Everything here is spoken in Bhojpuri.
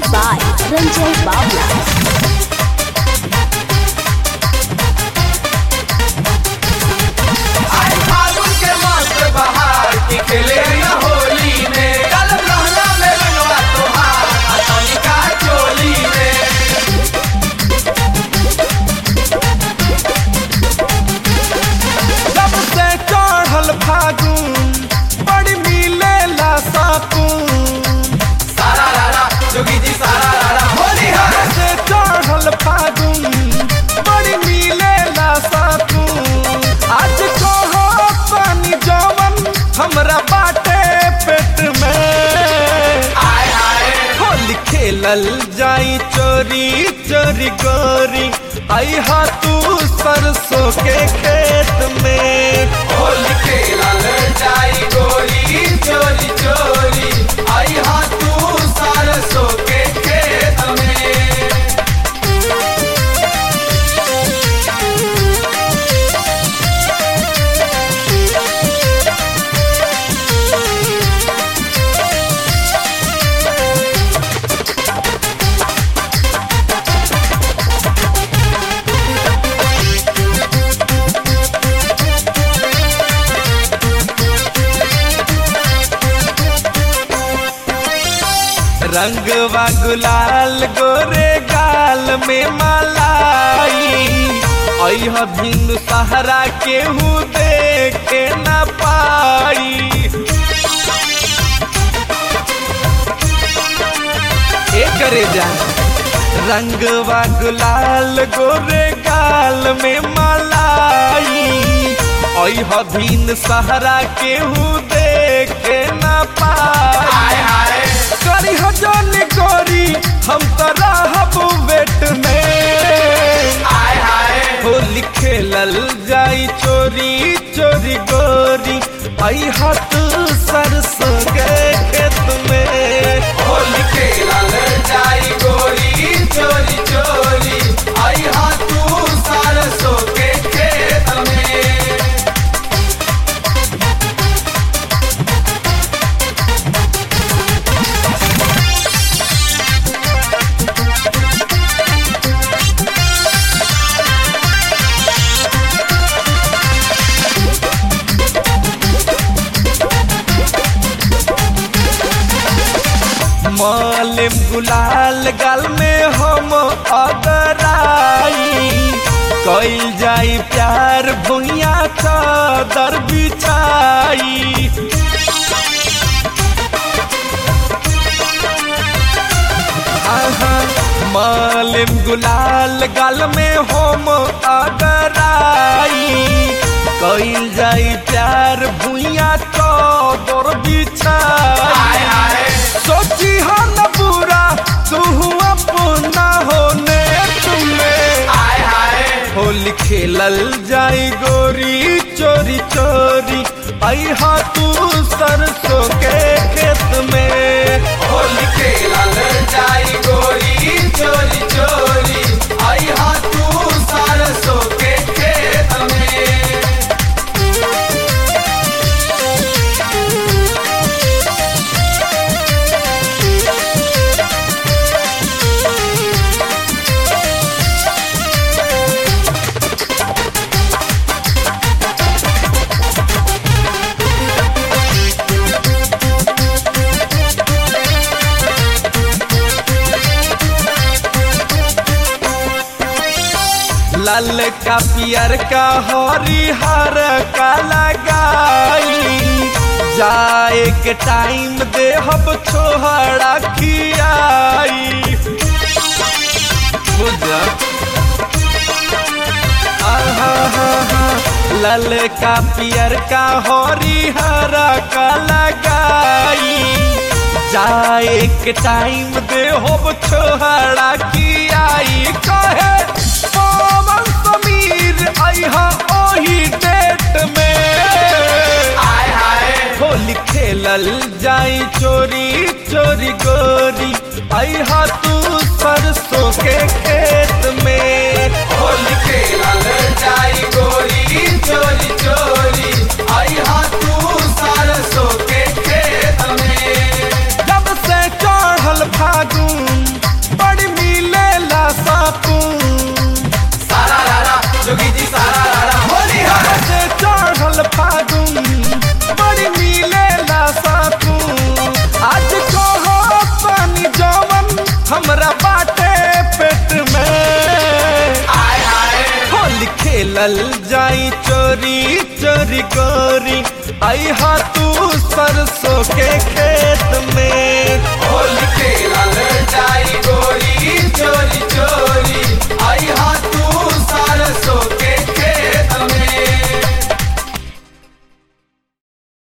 by Ranjay Bawla. खेले होली में कल लहला में रंगवा तोहार का चोली में जब से चढ़ल फागुन बड़ी मिलेला सकून सारा रारा जोगी जी सारा रारा होली है से चढ़ल फागुन बड़ी मिलेला सकून आज कहो पानी जवन हमरा बाटे पेट में आय आय होली खेलल जाई चोरी चोरी गोरी आई हा तू सरसों के खेत में होली खेलल जाई गोरी चोरी चोरी आई हा तू सरसों के खेत में रंगवा गुलाल गोरे गाल में मलाई अह भिन्न सहारा केहू देखे न पाई करे जा रंगवा गुलाल गोरे गाल में मलाई अह भिन्न सहारा केहू देखे न पाई करी हजन गोरी हम तो रहब वेट में आय हाय होली खेलल जाई चोरी चोरी गोरी आई हाथ सरसों के खेत में होली खेलल जाई गोरी चोरी चोरी आई हाथ सरसों के खेत में मालिम गुलाल गाल में हम अगराई कइल जाई प्यार भुइया चादर बिछाई मालिम गुलाल गाल में हम अगराई कइल जाई प्यार भुइया चादर बिछाई सोची हो न पूरा तू अपना होने तुम्हें आय हाय होली खेलल जाई गोरी चोरी चोरी आई हा तू सरसों के खेत में होली खेलल जाई गोरी चोरी चोरी आई हा तू सरसों के खेत में लाल का पियर का हरिहर का लगाई जाए के टाइम दे हम छोहड़ा खियाई लाल का पियर का हरिहर का लगाई जाए के टाइम दे हम छोहड़ा खियाई कहे ओही डेट में आय हाय होली खेलल जाई चोरी चोरी गोरी आई हा तू सरसों के खेत में होली खेलल जाई गोरी चोरी चोरी आई हा तू सरसों के खेत में जब से चढ़ल फागुन चोरी चोरी गोरी आई हा तू सरसों के खेत में।